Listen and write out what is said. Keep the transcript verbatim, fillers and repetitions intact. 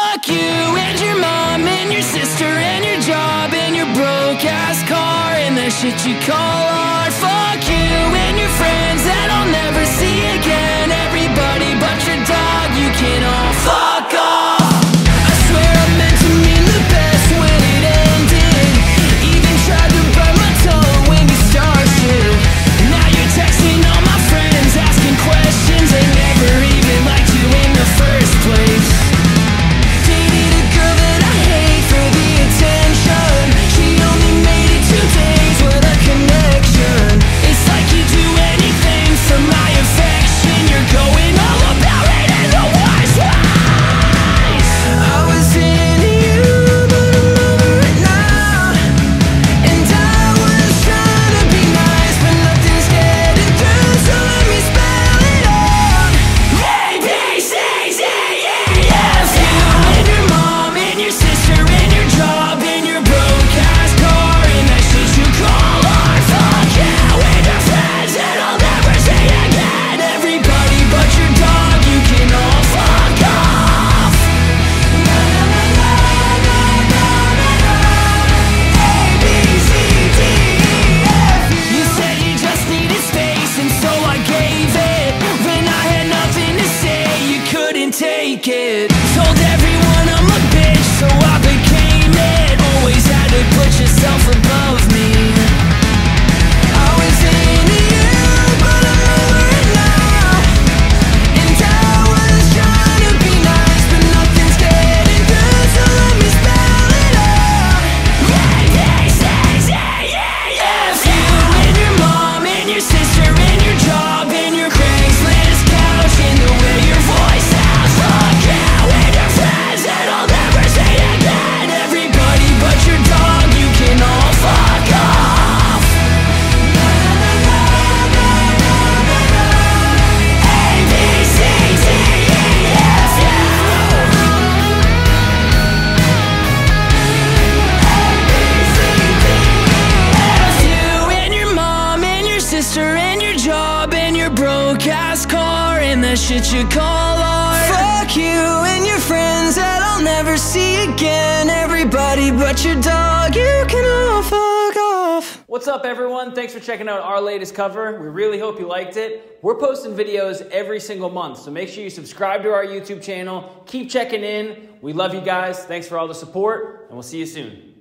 Fuck you and your mom and your sister and your job and your broke ass car and the shit you call art. Fuck you and your friends that I'll never see again. Everybody but your dog, you can all fuck off. I swear I meant to mean the best when it ended. Even tried to bite my tongue when you started. Now you're texting all my friends, asking questions. They never even liked you in the first place. Dated a girl that I hate for the attention. She only made it two days with a connection. It's like you do anything for my affection. You're going all about it in the worst ways. I was into you, but I'm over it now. And I was trying to be nice, but nothing's getting through. So let me spell it out. A, B, C, D, E, F. You and your mom and your sister and your job and your broke ass car and that shit you call art. Fuck you and your friends that I'll never see again. Everybody but your dog, you can all fuck off. Na, na, na, na, na, na, na, na. A, B, C, D, E, F. You said you just needed space and so I gave it. When I had nothing to say, you couldn't take it. Told everyone I'm a bitch, so I became it. Always had to put yourself above me. I was into you, but I'm over it now. And I was trying to be nice, but nothing's getting through. So let me spell it out. A, B, C, D, E, F. You and your mom and your sister and your job and your Craigslist couch and the way your voice sounds. Fuck you and your friends that I'll never see again. Everybody but your dog, you can all fuck off. Na, na, na, na, na, na, na. A, B, C, D, E, F, yeah. You and your mom and your sister and your job and your broke ass car and the shit you call art. Fuck you and your friends that I'll never see again. Everybody but your dog, you can all fuck off. What's up, everyone? Thanks for checking out our latest cover. We really hope you liked it. We're posting videos every single month, so make sure you subscribe to our YouTube channel. Keep checking in. We love you guys. Thanks for all the support, and we'll see you soon.